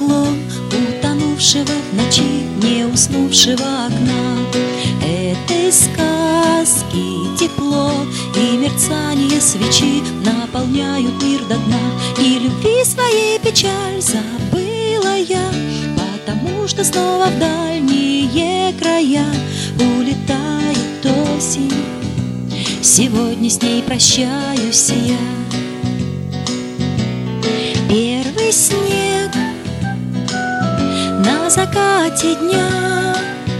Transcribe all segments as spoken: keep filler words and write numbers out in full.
стеклом утонувшего в ночи, не уснувшего окна. Этой сказки тепло и мерцание свечи наполняют мир до дна. И любви своей печаль забыла я, потому что снова в дальние края улетает осень. Сегодня с ней прощаюсь я. Первый снег на закате дня,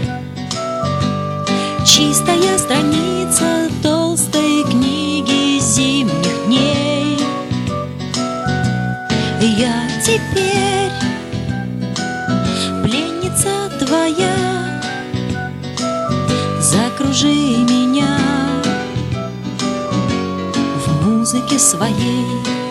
чистая страница толстой книги зимних дней. Я теперь пленница твоя, закружи меня в музыке своей.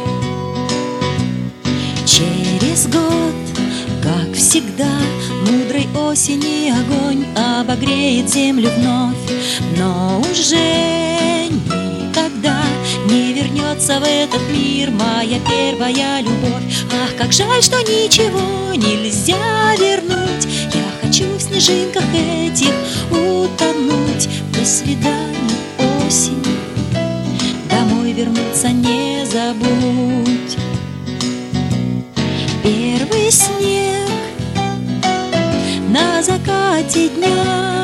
Через год, как всегда, мудрой осени огонь обогреет землю вновь, но уже никогда не вернется в этот мир моя первая любовь. Ах, как жаль, что ничего нельзя вернуть. Я хочу в снежинках этих утонуть. До свидания, осень, домой вернуться не забудь. Первый снег на закате дня,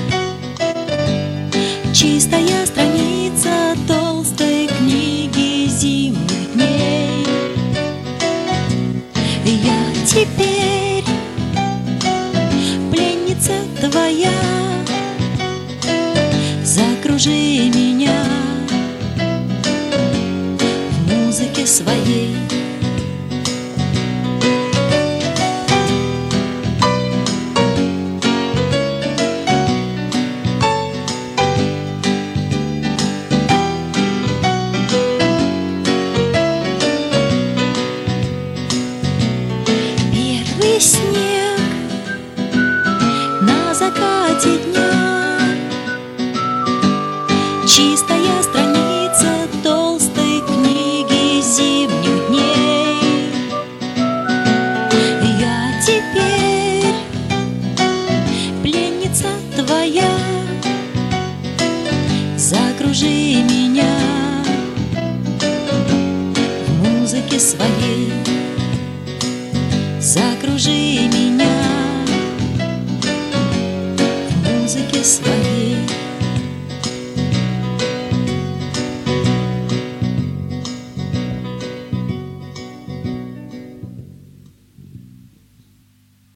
чистая страница толстой книги зимних дней. Я теперь пленница твоя, закружи меня в музыке своей. Снег на закате дня, чистая страница толстой книги зимних дней. Я теперь пленница твоя, закружи меня в музыке своей. Закружи меня в музыке своей.